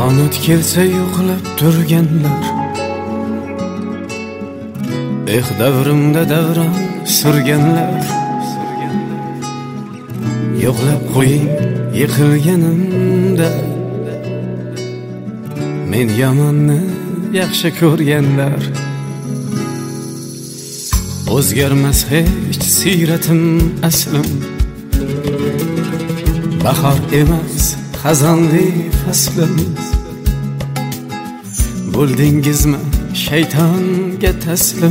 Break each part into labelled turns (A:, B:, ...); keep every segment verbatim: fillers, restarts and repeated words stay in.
A: Qiyomət kelsə yo'qlab turganlar, eh davrimda davron surganlar, yo'qlab qo'ying yiqilganimda, men yomonni yaxshi ko'rganlar. O'zgarmas hech siyratim aslim, bahor emas xazonli faslim. Bo'ldingizmi shaytonga taslim,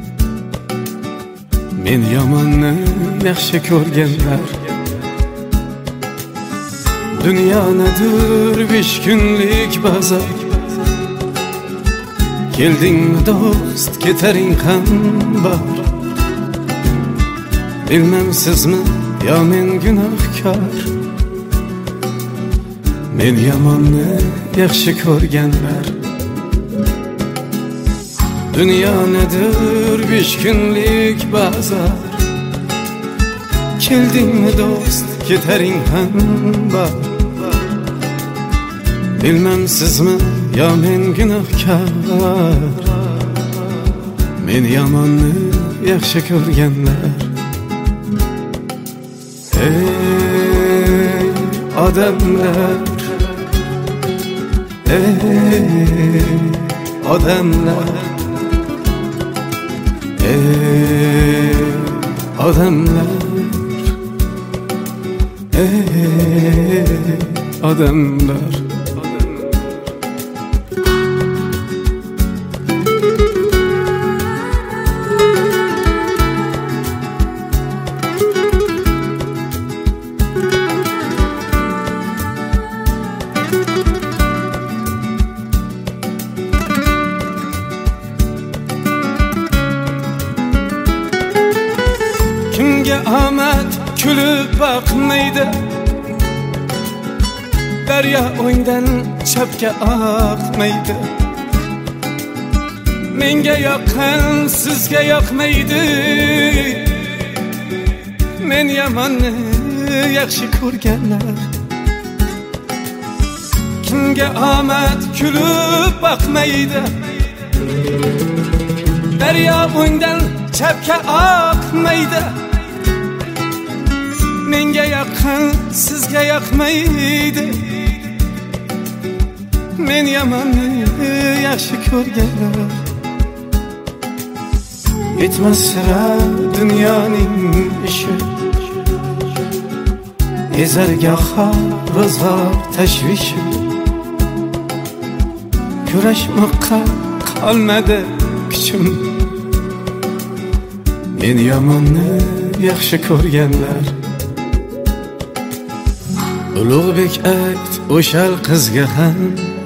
A: men yomonni yaxshi ko'rganlar. Dunyonadir besh kunlik bozor, keldingmi do'st ketaring ham bor. Bilmam sizmi yo men gunohkor, men yomonni yaxshi ko'rganlar. Dunyonadir besh kunlik bozor, keldingmi do'st ketaring ham bor. Bilmam sizmi yo men gunohkor, men yomonni yaxshi ko'rganlar. Ey odamlar, ey odamlar, ey odamlar, ey odamlar. Kimga omad kulib boqmaydi, daryo o'ngdan chapga oqmaydi. Menga yoqqan sizga yoqmaydi, men yomonni yaxshi ko'rganlar. Kimga omad kulib boqmaydi, daryo o'ngdan chapga oqmaydi. Menga yoqqan sizga yoqmaydi, men yomonni yaxshi ko'rganlar. Yetmas sira dunyoning ishi, ezargoh ro'zg'or tashvishi. Kurashmoqqa qolmadi kuchim, men yomonni yaxshi ko'rganlar. Ulug'bek ayt o'shal qizga ham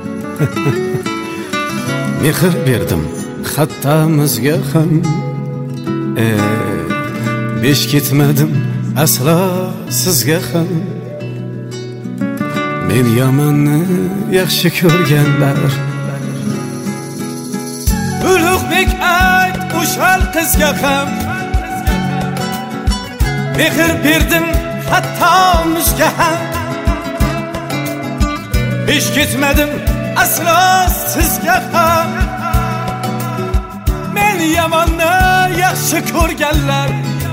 A: mehr berdim hatto muzga ham. Ey besh ketmadim aslo sizga ham, men yomonni yaxshi ko'rganlar. Ulug'bek ayt o'shal qizga ham mehr berdim hatto muzga ham, besh ketmadim aslo sizga ham, men yomonni yaxshi ko'rganlar.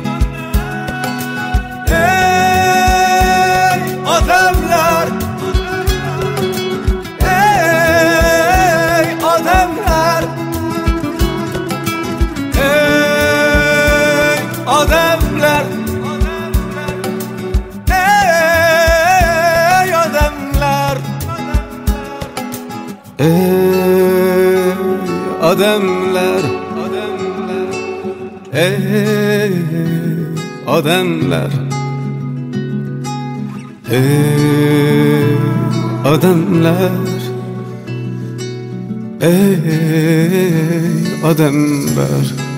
A: Ey odamlar, ey odamlar, ey odamlar, ey odamlar, ey odamlar, ey odamlar, ey odamlar, ey odamlar.